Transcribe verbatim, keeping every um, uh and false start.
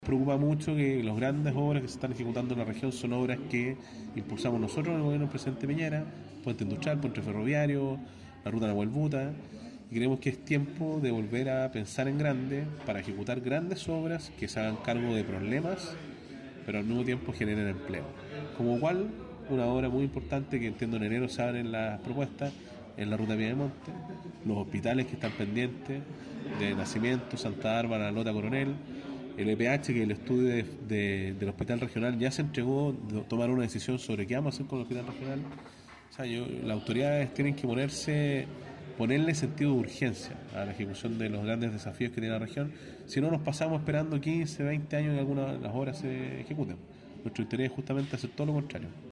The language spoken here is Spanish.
Preocupa mucho que las grandes obras que se están ejecutando en la región son obras que impulsamos nosotros en el gobierno del presidente Piñera, puente industrial, puente ferroviario, la ruta Nahuel Buta, y creemos que es tiempo de volver a pensar en grande para ejecutar grandes obras que se hagan cargo de problemas, pero al mismo tiempo generen empleo. Como cual, una obra muy importante que entiendo en enero se abren las propuestas en la ruta Piedemonte, los hospitales que están pendientes de Nacimiento, Santa Bárbara, Lota Coronel, el E P H, que el estudio de, de, del hospital regional ya se entregó, de tomar una decisión sobre qué vamos a hacer con el hospital regional. O sea, yo, las autoridades tienen que ponerse, ponerle sentido de urgencia a la ejecución de los grandes desafíos que tiene la región. Si no, nos pasamos esperando quince, veinte años que algunas de las obras se ejecuten. Nuestro interés es justamente hacer todo lo contrario.